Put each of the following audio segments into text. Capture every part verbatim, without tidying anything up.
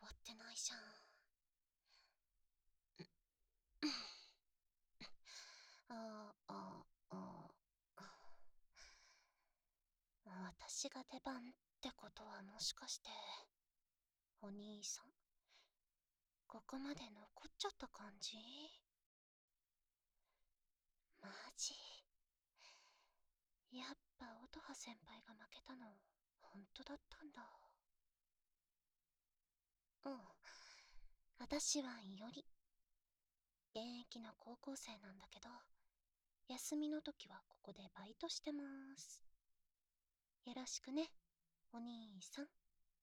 わってないじゃん。ああ、ああ。私が出番ってことはもしかして、お兄さん、ここまで残っちゃった感じ？マジ？やっぱ乙葉先輩が負けたの、本当だったんだ。うん。私はいおり。現役の高校生なんだけど、休みの時はここでバイトしてます。よろしくね、お兄さん。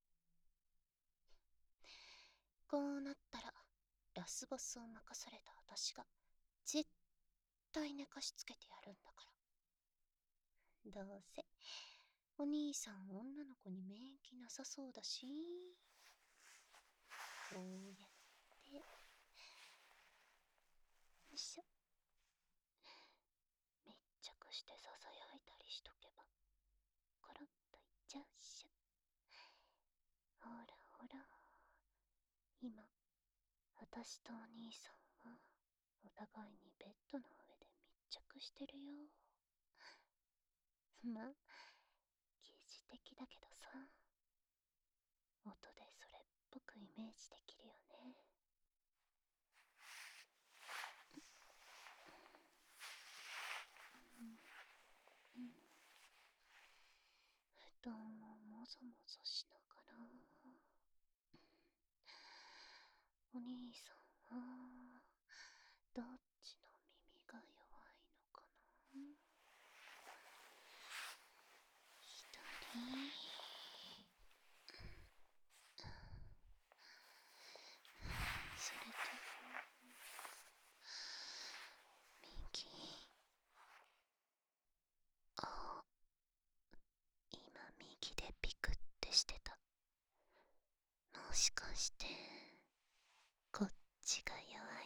こうなったら、ラスボスを任された私が、絶対寝かしつけてやるんだから。どうせ、お兄さん女の子に免疫なさそうだし、こうやって、よいしょ。密着してささやいたりしとけば、コロッといっちゃうっしょ。ほらほら、今、私とお兄さんは、お互いにベッドの上で密着してるよ。まあ、疑似的だけどさ、音でそれっぽくイメージできるよね。うん、布団をもぞもぞしながら、お兄さんはどっちの耳が弱いのかな。左、それと右。あ、今右でピクってしてた。もしかしてこっちが弱い？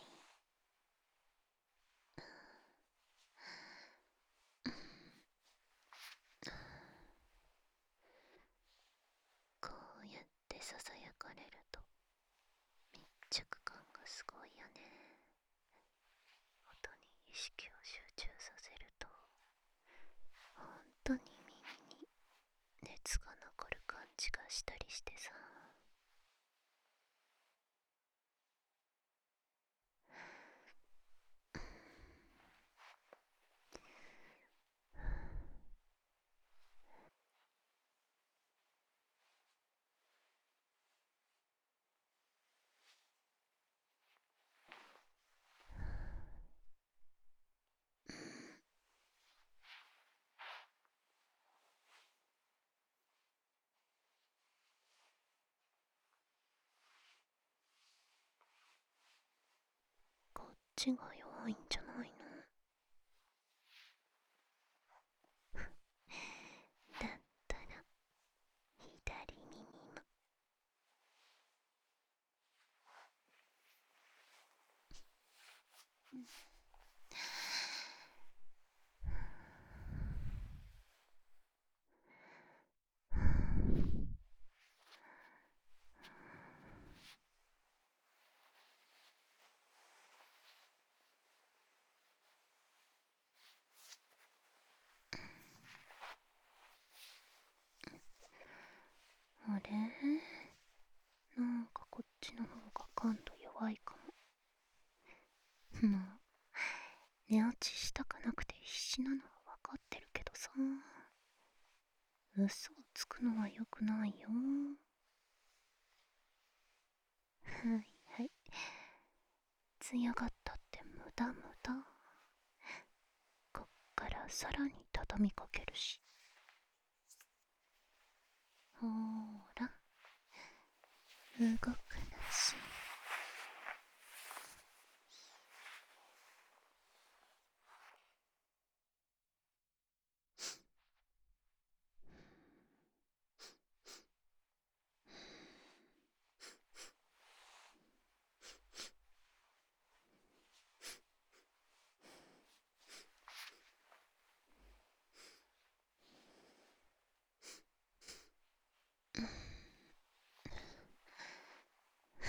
こうやってささやかれると密着感がすごいよね。音に意識を集中させると本当に耳に熱が残る感じがしたりしてさ。こっちが弱いんじゃないの？だったら左耳も。うん、あれ、なんかこっちの方が感度弱いかも。まあ、寝落ちしたくなくて必死なのは分かってるけどさ、嘘をつくのは良くないよ。はいはい、強がったって無駄無駄。こっからさらに畳みかけるし。ほーら、動くなし。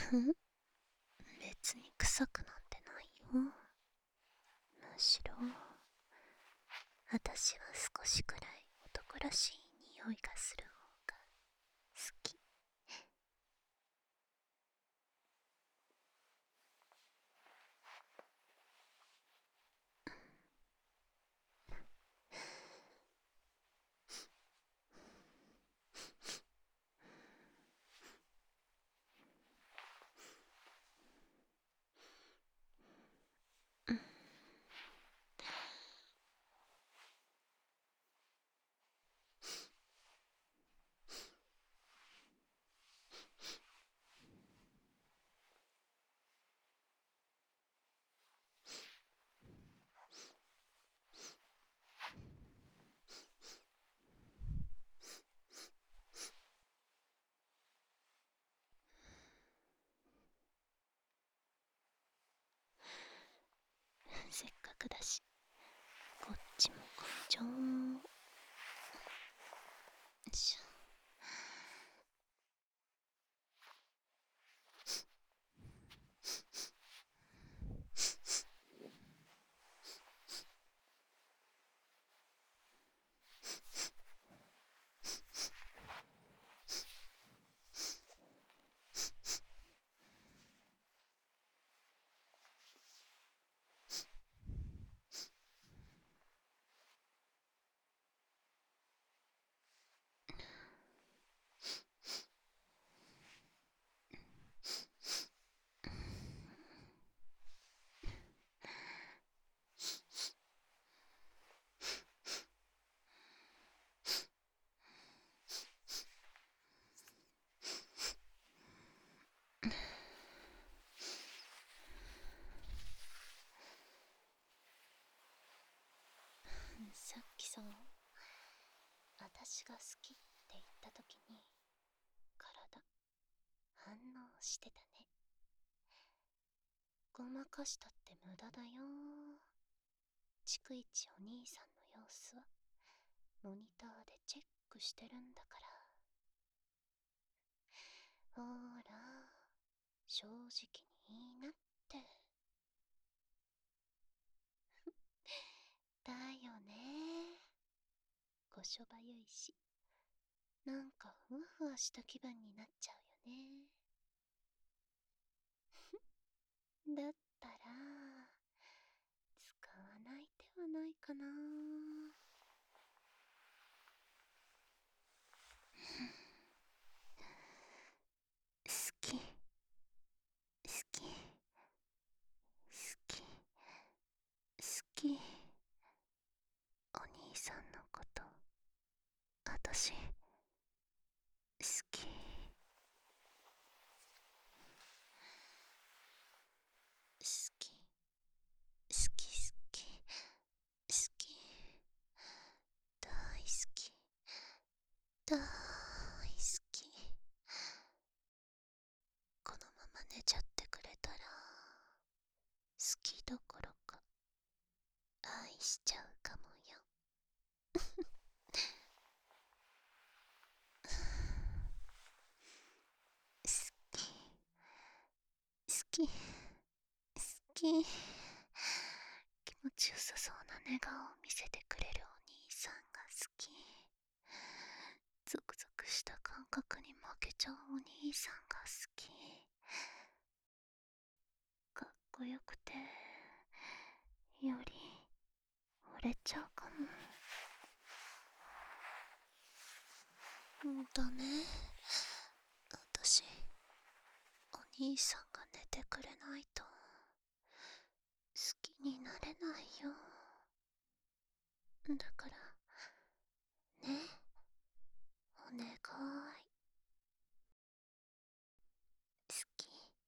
別に臭くなんてないよ。むしろ私は少しくらい男らしい匂いがする方が好き。せっかくだしこっちもこんちょー。よいしょ。さっきさ、私が好きって言った時に体反応してたね。ごまかしたって無駄だよ。逐一お兄さんの様子はモニターでチェックしてるんだから。ほーら、正直に言いなって。だよね。こしょばゆいし、なんかふわふわした気分になっちゃうよね。だったら使わない手はないかな。好き好き好き好き。お兄さんのことあたし好き。好き好き好き好き。大好き大好き。このまま寝ちゃってくれたら好きどころか愛しちゃうかもよ。好き好き好き。気持ちよさそうな寝顔を見せてくれるお兄さんが好き。ゾクゾクした感覚に負けちゃうお兄さんが好き。かっこよくてより惚れちゃうかも。んだね。私お兄さんが寝てくれないと好きになれないよ。だからね、お願い。好き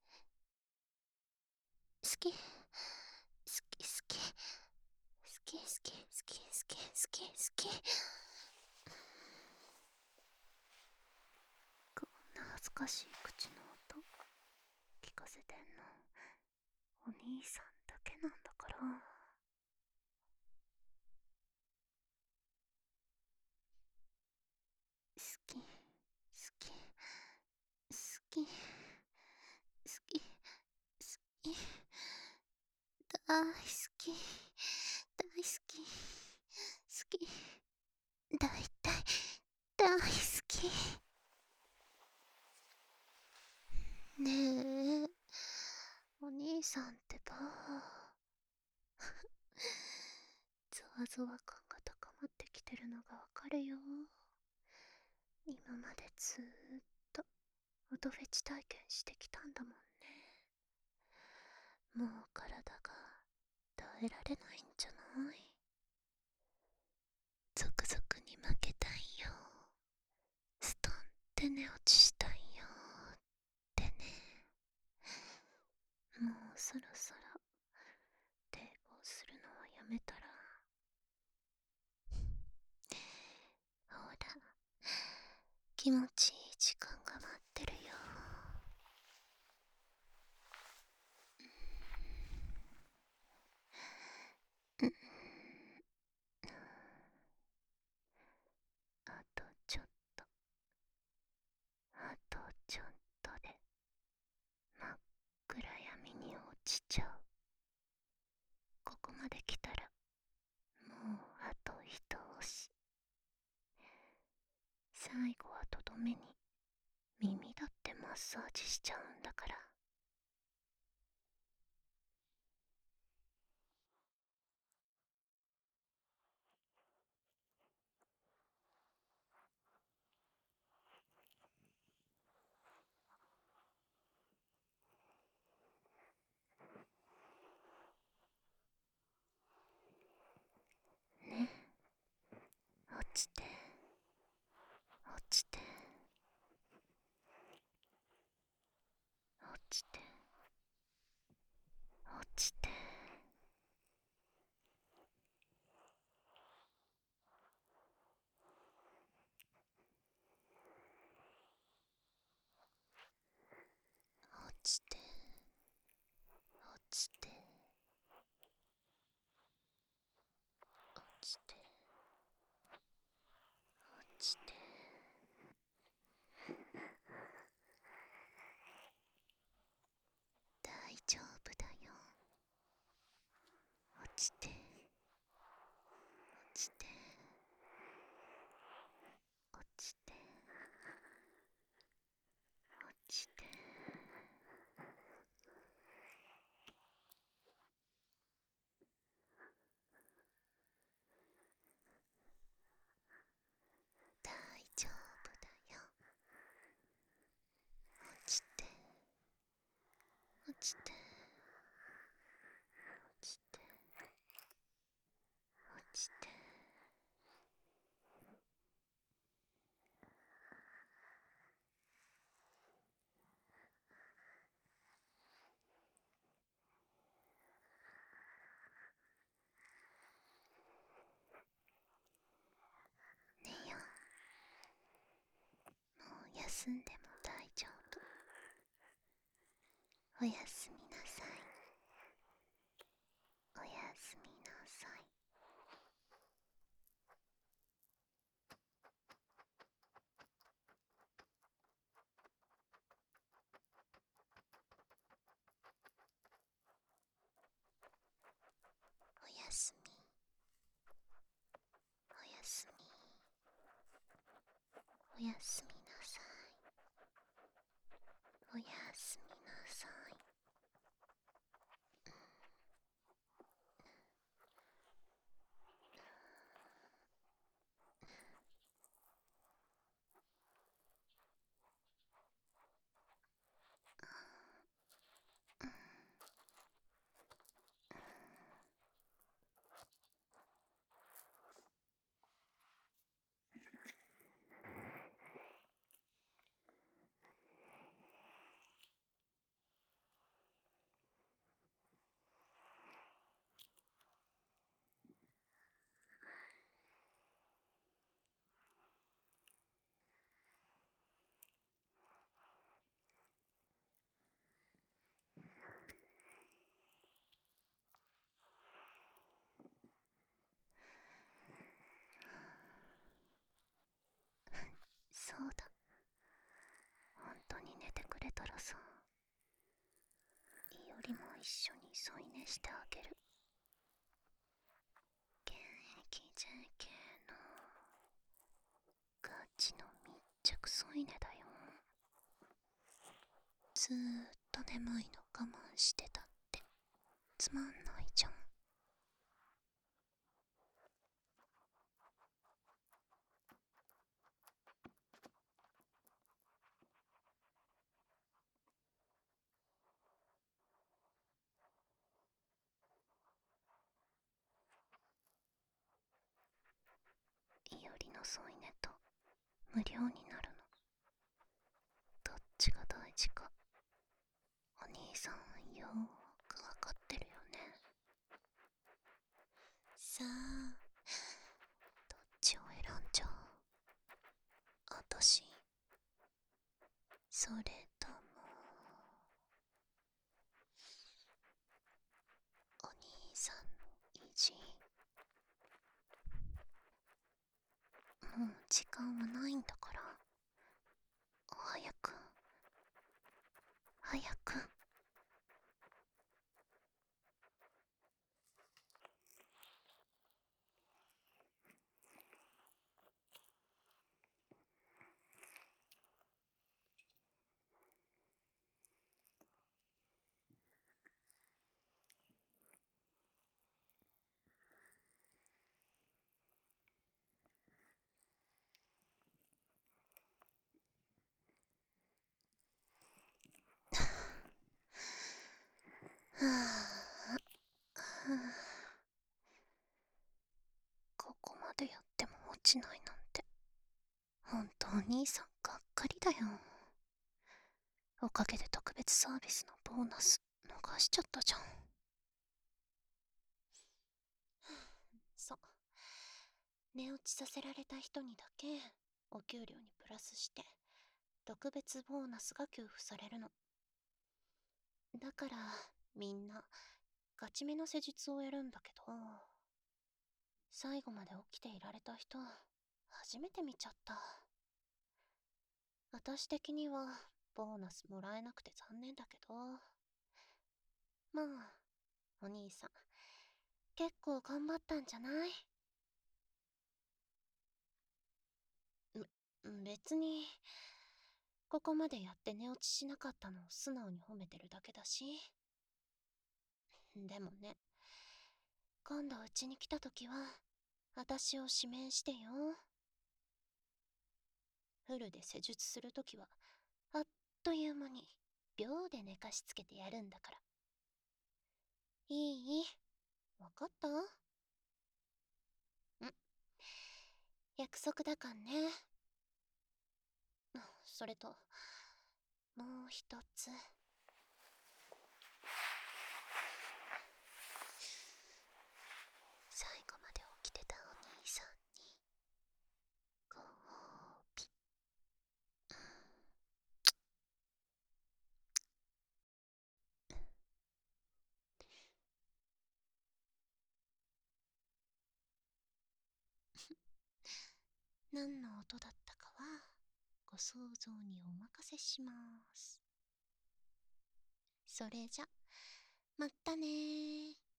好き好き好き好き好き好き好き好き好き。こんな恥ずかしい口の音聞かせてんのお兄さんだけなんだから。好き好き好き好大好き、大好き、好き、だいたい大好き。ねえ、お兄さんってば、ゾワゾワ感が高まってきてるのがわかるよ。今までずーっとオドフェチ体験してきたんだもんね。もう体が耐えられないんじゃない？ゾクゾクに負けたいよ。ストンって寝落ちしたいよってね。もうそろそろ抵抗するのはやめたら。ほら、気持ちいい時間が待ってるよ。うん、あとちょっと、あとちょっとで真っ暗闇に落ちちゃう。ここまで来たらもうあと一押し。最後はとどめに耳だってマッサージしちゃうんだから。ね、落ちて落ちて落ちて落ちて。落ちて落ちて落ちて落ちて。大丈夫だよ。落ちて落ちて落ちて落ちて。大丈夫だよ。落ちて落ちて落ちて落ちて。寝よう。もう休んでも大丈夫。おやすみなさい。おやすみなさい。おやすみ。おやすみ。おやすみなさい。おやすみなさい。そうだ、本当に寝てくれたらさ、いいよりも一緒に添い寝してあげる。現役 ジェーケー のガチの密着添い寝だよ。ずーっと眠いの我慢してたってつまんないじゃん。いおりの添い寝と無料になるの、どっちが大事かお兄さんよーくわかってるよね。さあ、どっちを選んじゃう？あたし、それともお兄さんの意地。もう時間はないんだから、早く早く。はあ、ここまでやっても落ちないなんて、ほんとお兄さんがっかりだよ。おかげで特別サービスのボーナス逃しちゃったじゃん。そう、寝落ちさせられた人にだけお給料にプラスして特別ボーナスが給付されるの。だからみんなガチめの施術をやるんだけど、最後まで起きていられた人初めて見ちゃった。私的にはボーナスもらえなくて残念だけど、まあお兄さん結構頑張ったんじゃない？別にここまでやって寝落ちしなかったのを素直に褒めてるだけだし。でもね、今度うちに来た時は私を指名してよ。フルで施術するときはあっという間に秒で寝かしつけてやるんだから。いい？わかった？ん？約束だかんね。それともう一つ。最後まで起きてたお兄さんにご褒美。何の音だったかはご想像にお任せします。それじゃまったねー。